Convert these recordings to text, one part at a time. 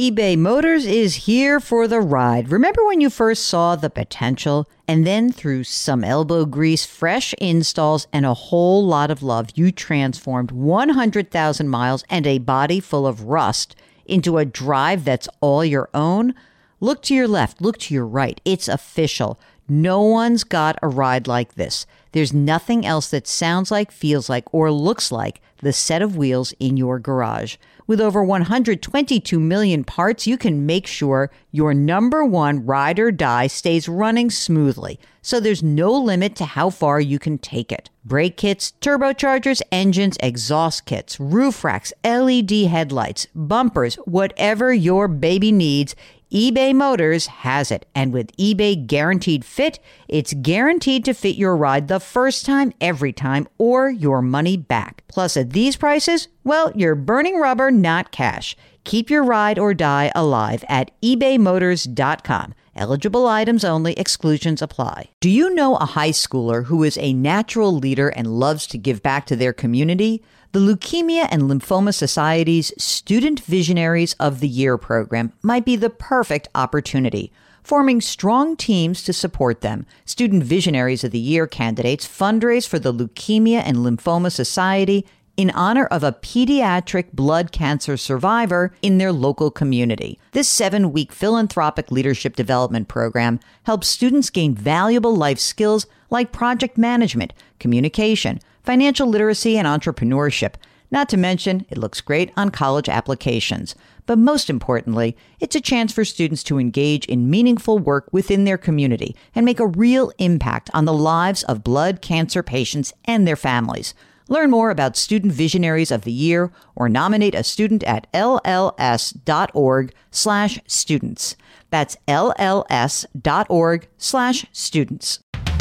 eBay Motors is here for the ride. Remember when you first saw the potential? And then through some elbow grease, fresh installs, and a whole lot of love, you transformed 100,000 miles and a body full of rust into a drive that's all your own? Look to your left, look to your right. It's official. No one's got a ride like this. There's nothing else that sounds like, feels like, or looks like the set of wheels in your garage. With over 122 million parts, you can make sure your number one ride or die stays running smoothly, so there's no limit to how far you can take it. Brake kits, turbochargers, engines, exhaust kits, roof racks, LED headlights, bumpers, whatever your baby needs, eBay Motors has it. And with eBay Guaranteed Fit, it's guaranteed to fit your ride the first time, every time, or your money back. Plus, at these prices, well, you're burning rubber, not cash. Keep your ride or die alive at ebaymotors.com. Eligible items only. Exclusions apply. Do you know a high schooler who is a natural leader and loves to give back to their community? The Leukemia and Lymphoma Society's Student Visionaries of the Year program might be the perfect opportunity. Forming strong teams to support them, Student Visionaries of the Year candidates fundraise for the Leukemia and Lymphoma Society in honor of a pediatric blood cancer survivor in their local community. This 7-week philanthropic leadership development program helps students gain valuable life skills like project management, communication, financial literacy, and entrepreneurship. Not to mention, it looks great on college applications. But most importantly, it's a chance for students to engage in meaningful work within their community and make a real impact on the lives of blood cancer patients and their families. Learn more about Student Visionaries of the Year or nominate a student at lls.org/students. That's lls.org/students.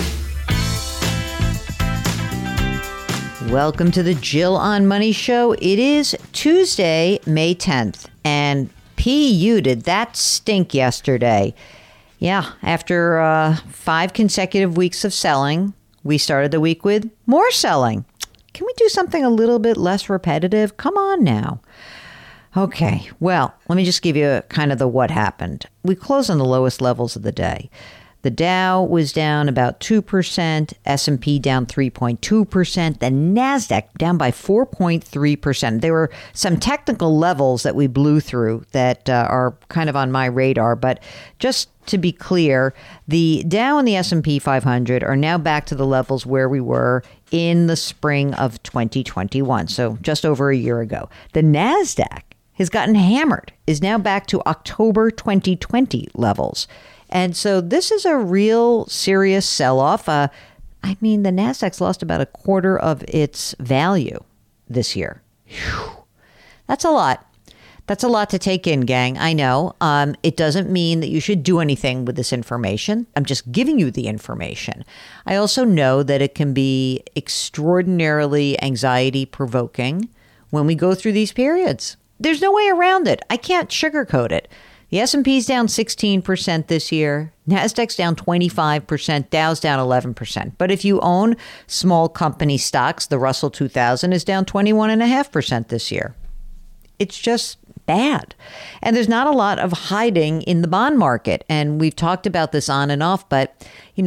Welcome to the Jill on Money Show. It is Tuesday, May 10th, and PU did that stink yesterday. Yeah, after 5 consecutive weeks of selling, we started the week with more selling. Can we do something a little bit less repetitive? Come on now. Okay, well, let me just give you kind of the what happened. We closed on the lowest levels of the day. The Dow was down about 2%, S&P down 3.2%, the NASDAQ down by 4.3%. There were some technical levels that we blew through that are kind of on my radar, but just to be clear, the Dow and the S&P 500 are now back to the levels where we were in the spring of 2021, so just over a year ago. The NASDAQ has gotten hammered, is now back to October 2020 levels. And so this is a real serious sell-off. The NASDAQ's lost about a quarter of its value this year. Whew. That's a lot. That's a lot to take in, gang. I know. It doesn't mean that you should do anything with this information. I'm just giving you the information. I also know that it can be extraordinarily anxiety-provoking when we go through these periods. There's no way around it. I can't sugarcoat it. The S&P's down 16% this year. NASDAQ's down 25%. Dow's down 11%. But if you own small company stocks, the Russell 2000 is down 21.5% this year. It's just bad. And there's not a lot of hiding in the bond market. And we've talked about this on and off, but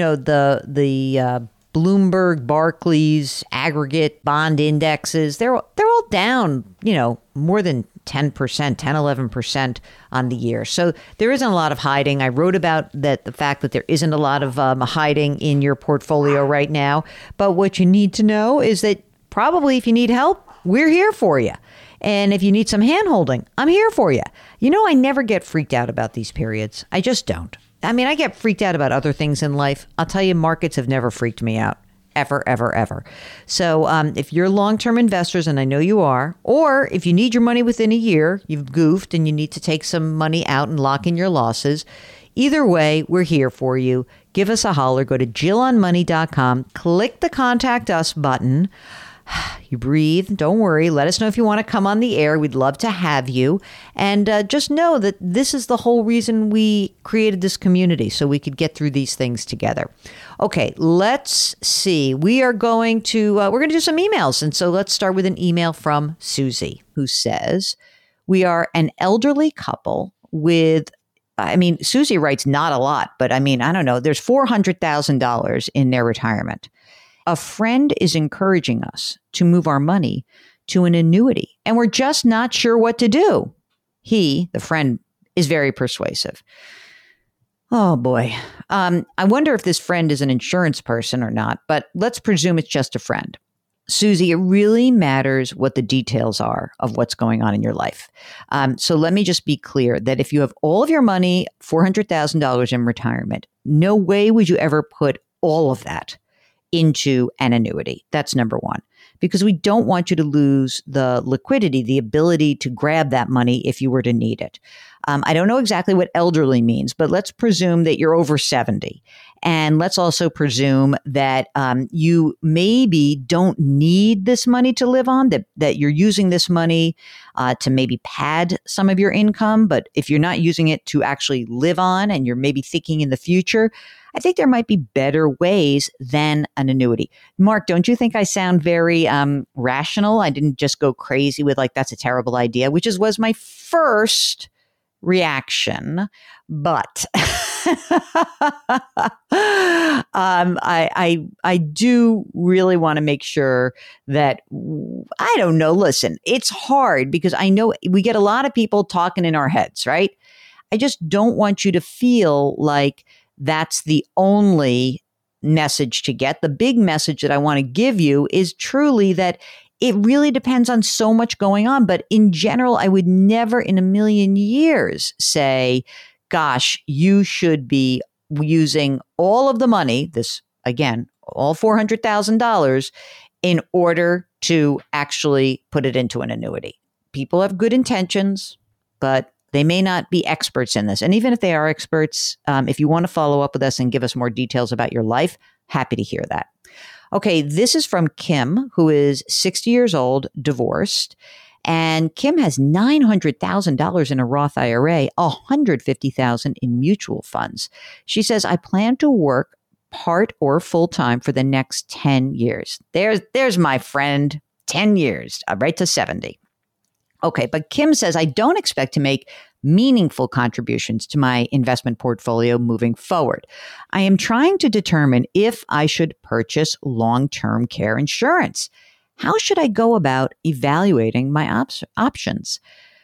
the Bloomberg, Barclays, aggregate bond indexes, they're all down, more than 10%, 11% on the year. So there isn't a lot of hiding. I wrote about the fact that there isn't a lot of hiding in your portfolio right now. But what you need to know is that probably if you need help, we're here for you. And if you need some hand-holding, I'm here for you. I never get freaked out about these periods. I just don't. I get freaked out about other things in life. I'll tell you, markets have never freaked me out. Ever, ever, ever. So if you're long-term investors, and I know you are, or if you need your money within a year, you've goofed and you need to take some money out and lock in your losses, either way, we're here for you. Give us a holler. Go to JillOnMoney.com. Click the Contact Us button. You breathe. Don't worry. Let us know if you want to come on the air. We'd love to have you. And just know that this is the whole reason we created this community, so we could get through these things together. Okay, let's see. We're going to do some emails. And so let's start with an email from Susie, who says, we are an elderly couple with, I mean, Susie writes not a lot, but I mean, I don't know, there's $400,000 in their retirement. A friend is encouraging us to move our money to an annuity, and we're just not sure what to do. He, the friend, is very persuasive. Oh boy. I wonder if this friend is an insurance person or not, but let's presume it's just a friend. Susie, it really matters what the details are of what's going on in your life. So let me just be clear that if you have all of your money, $400,000 in retirement, no way would you ever put all of that into an annuity. That's number one, because we don't want you to lose the liquidity, the ability to grab that money if you were to need it. I don't know exactly what elderly means, but let's presume that you're over 70. And let's also presume that you maybe don't need this money to live on, that you're using this money to maybe pad some of your income. But if you're not using it to actually live on and you're maybe thinking in the future, I think there might be better ways than an annuity. Mark, don't you think I sound very rational? I didn't just go crazy with like, that's a terrible idea, which was my first reaction. But I do really want to make sure that, I don't know, listen, it's hard because I know we get a lot of people talking in our heads, right? I just don't want you to feel like that's the only message to get. The big message that I want to give you is truly that it really depends on so much going on. But in general, I would never in a million years say, gosh, you should be using all of the money, this, again, all $400,000 in order to actually put it into an annuity. People have good intentions, but they may not be experts in this. And even if they are experts, if you want to follow up with us and give us more details about your life, happy to hear that. Okay, this is from Kim, who is 60 years old, divorced. And Kim has $900,000 in a Roth IRA, $150,000 in mutual funds. She says, I plan to work part or full time for the next 10 years. There's my friend, 10 years, right to 70. Okay, but Kim says, I don't expect to make meaningful contributions to my investment portfolio moving forward. I am trying to determine if I should purchase long-term care insurance. How should I go about evaluating my options?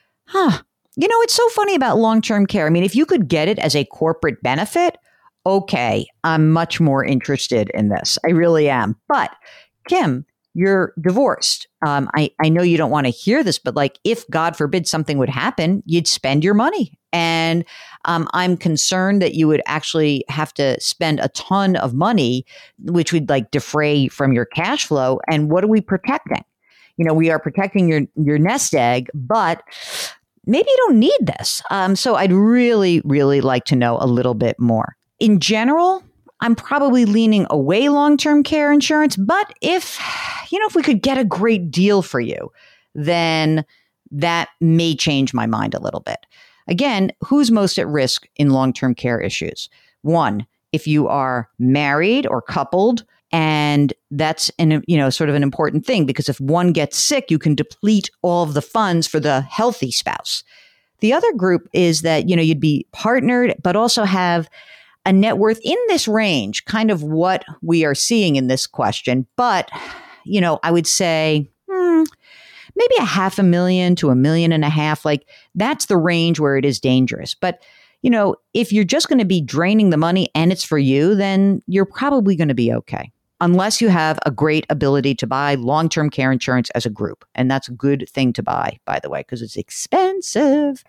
You know, it's so funny about long-term care. I mean, if you could get it as a corporate benefit, okay, I'm much more interested in this. I really am. But Kim, you're divorced. I know you don't want to hear this, but like if God forbid something would happen, you'd spend your money. And I'm concerned that you would actually have to spend a ton of money, which would like defray from your cash flow. And what are we protecting? You know, we are protecting your nest egg, but maybe you don't need this. So I'd really, really like to know a little bit more. In general, I'm probably leaning away long-term care insurance, but if we could get a great deal for you, then that may change my mind a little bit. Again, who's most at risk in long-term care issues? One, if you are married or coupled, and that's sort of an important thing because if one gets sick, you can deplete all of the funds for the healthy spouse. The other group is that, you'd be partnered, but also have a net worth in this range, kind of what we are seeing in this question. But, I would say maybe $500,000 to $1.5 million. Like that's the range where it is dangerous. But, if you're just going to be draining the money and it's for you, then you're probably going to be okay. Unless you have a great ability to buy long-term care insurance as a group. And that's a good thing to buy, by the way, because it's expensive.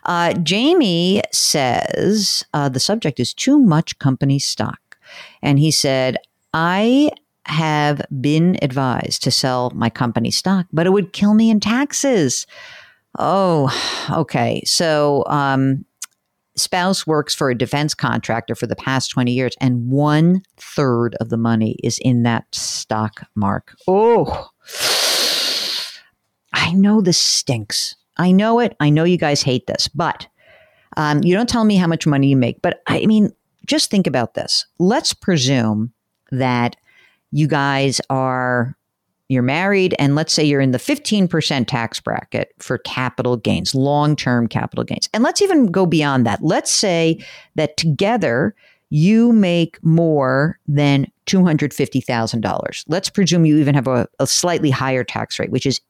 Jamie says the subject is too much company stock. And he said, I have been advised to sell my company stock, but it would kill me in taxes. Oh, okay. So spouse works for a defense contractor for the past 20 years, and 1/3 of the money is in that stock, Mark. Oh, I know this stinks. I know it. I know you guys hate this, but you don't tell me how much money you make. But I mean, just think about this. Let's presume that you guys are you're married, and let's say you're in the 15% tax bracket for capital gains, long-term capital gains. And let's even go beyond that. Let's say that together you make more than $250,000. Let's presume you even have a slightly higher tax rate, which is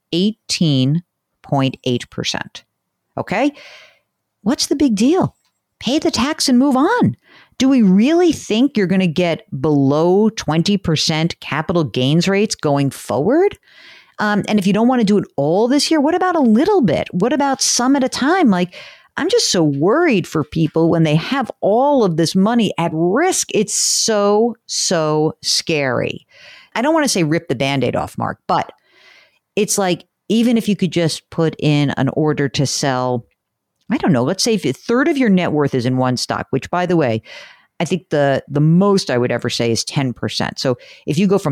18.8%. Okay? What's the big deal? Pay the tax and move on. Do we really think you're going to get below 20% capital gains rates going forward? And if you don't want to do it all this year, what about a little bit? What about some at a time? Like, I'm just so worried for people when they have all of this money at risk. It's so, so scary. I don't want to say rip the Band-Aid off, Mark, but it's like, even if you could just put in an order to sell, I don't know, let's say if a third of your net worth is in one stock, which, by the way, I think the most I would ever say is 10%. So if you go from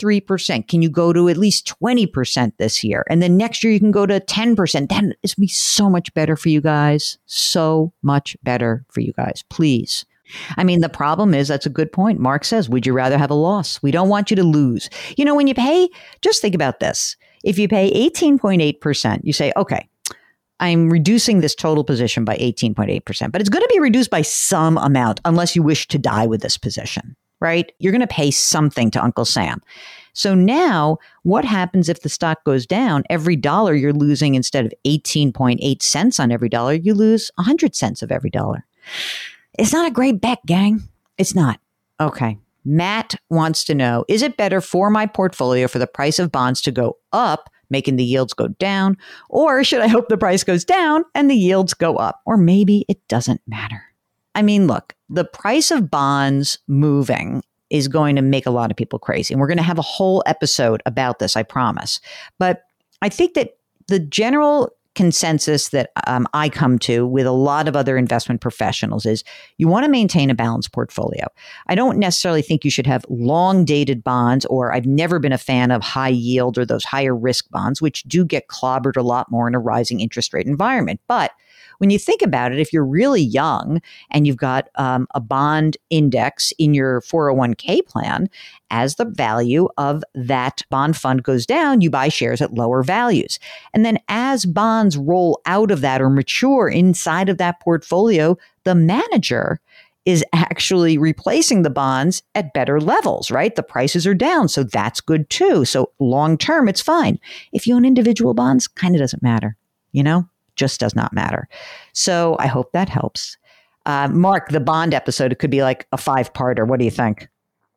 33%, can you go to at least 20% this year? And then next year you can go to 10%. Then it's going to be so much better for you guys. So much better for you guys. Please. I mean, the problem is, that's a good point. Mark says, would you rather have a loss? We don't want you to lose. You know, when you pay, just think about this. If you pay 18.8%, you say, okay, I'm reducing this total position by 18.8%, but it's going to be reduced by some amount unless you wish to die with this position, right? You're going to pay something to Uncle Sam. So now what happens if the stock goes down? Every dollar you're losing, instead of 18.8 cents on every dollar, you lose 100 cents of every dollar. It's not a great bet, gang. It's not. Okay. Matt wants to know, is it better for my portfolio for the price of bonds to go up, making the yields go down? Or should I hope the price goes down and the yields go up? Or maybe it doesn't matter. I mean, look, the price of bonds moving is going to make a lot of people crazy. And we're going to have a whole episode about this, I promise. But I think that the general consensus that I come to with a lot of other investment professionals is you want to maintain a balanced portfolio. I don't necessarily think you should have long dated bonds, or I've never been a fan of high yield or those higher risk bonds, which do get clobbered a lot more in a rising interest rate environment. But when you think about it, if you're really young and you've got a bond index in your 401k plan, as the value of that bond fund goes down, you buy shares at lower values. And then as bonds roll out of that or mature inside of that portfolio, the manager is actually replacing the bonds at better levels, right? The prices are down, so that's good too. So long term, it's fine. If you own individual bonds, kind of doesn't matter, you know? Just does not matter. So I hope that helps. Mark, the bond episode, it could be like a 5-parter. What do you think?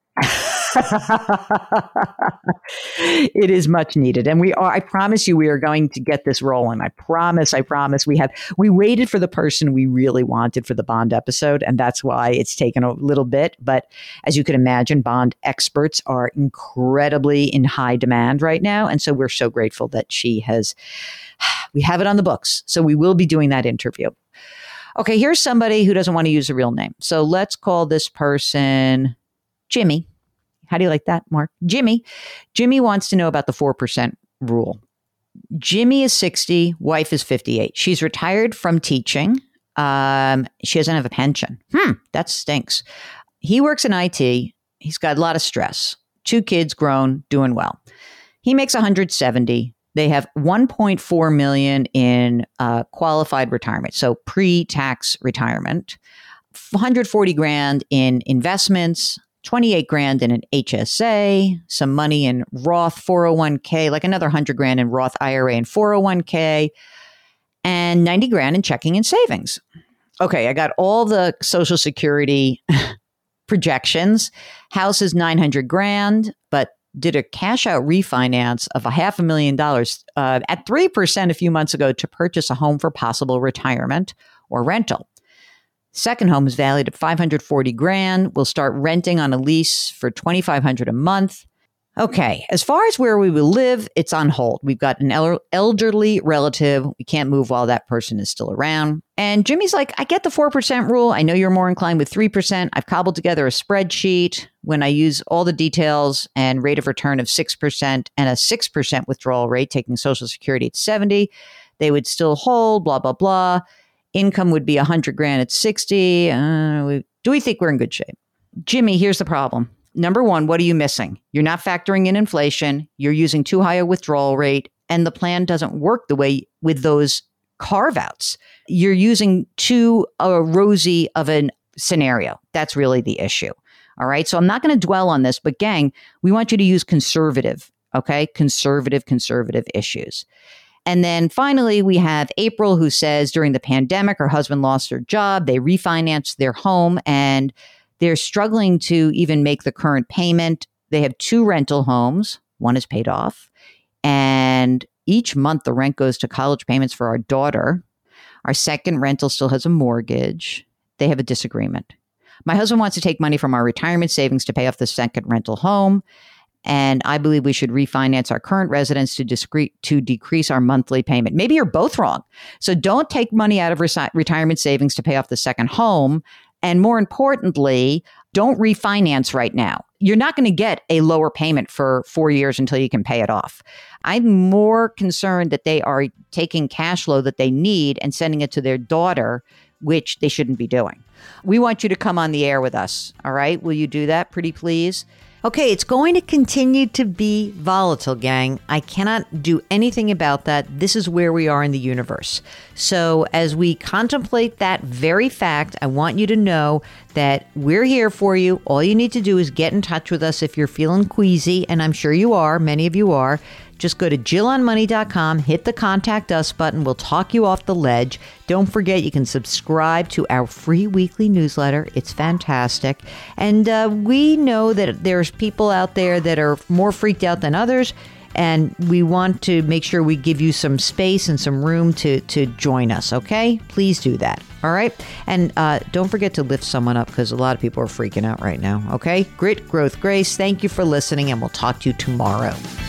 It is much needed. And I promise you, we are going to get this rolling. I promise. We waited for the person we really wanted for the bond episode. And that's why it's taken a little bit. But as you can imagine, bond experts are incredibly in high demand right now. And so we're so grateful that we have it on the books. So we will be doing that interview. Okay, here's somebody who doesn't want to use a real name. So let's call this person Jimmy. How do you like that, Mark? Jimmy. Jimmy wants to know about the 4% rule. Jimmy is 60, wife is 58. She's retired from teaching. She doesn't have a pension. That stinks. He works in IT. He's got a lot of stress. 2 kids grown, doing well. He makes 170. They have 1.4 million in qualified retirement, so pre-tax retirement, 140 grand in investments, 28 grand in an HSA, some money in Roth 401k, like another 100 grand in Roth IRA and 401k, and 90 grand in checking and savings. Okay, I got all the Social Security projections. House is 900 grand, but did a cash out refinance of $500,000 at 3% a few months ago to purchase a home for possible retirement or rental. Second home is valued at 540 grand. We'll start renting on a lease for 2,500 a month. Okay, as far as where we will live, it's on hold. We've got an elderly relative. We can't move while that person is still around. And Jimmy's like, I get the 4% rule. I know you're more inclined with 3%. I've cobbled together a spreadsheet. When I use all the details and rate of return of 6% and a 6% withdrawal rate, taking Social Security at 70, they would still hold, blah, blah, blah. Income would be 100 grand at 60. Do we think we're in good shape? Jimmy, here's the problem. Number one, what are you missing? You're not factoring in inflation. You're using too high a withdrawal rate, and the plan doesn't work the way with those carve-outs. You're using too rosy of a scenario. That's really the issue. All right. So I'm not going to dwell on this, but gang, we want you to use conservative. Okay. Conservative issues. And then finally, we have April, who says during the pandemic, her husband lost her job. They refinanced their home and they're struggling to even make the current payment. They have 2 rental homes. One is paid off. And each month the rent goes to college payments for our daughter. Our second rental still has a mortgage. They have a disagreement. My husband wants to take money from our retirement savings to pay off the second rental home. And I believe we should refinance our current residence to decrease our monthly payment. Maybe you're both wrong. So don't take money out of retirement savings to pay off the second home. And more importantly, don't refinance right now. You're not going to get a lower payment for 4 years until you can pay it off. I'm more concerned that they are taking cash flow that they need and sending it to their daughter, which they shouldn't be doing. We want you to come on the air with us. All right. Will you do that, pretty please? Okay, it's going to continue to be volatile, gang. I cannot do anything about that. This is where we are in the universe. So as we contemplate that very fact, I want you to know that we're here for you. All you need to do is get in touch with us if you're feeling queasy, and I'm sure you are. Many of you are. Just go to JillOnMoney.com, hit the Contact Us button. We'll talk you off the ledge. Don't forget, you can subscribe to our free weekly newsletter. It's fantastic. And we know that there's people out there that are more freaked out than others. And we want to make sure we give you some space and some room to join us, okay? Please do that, all right? And don't forget to lift someone up, because a lot of people are freaking out right now, okay? Grit, growth, grace. Thank you for listening, and we'll talk to you tomorrow.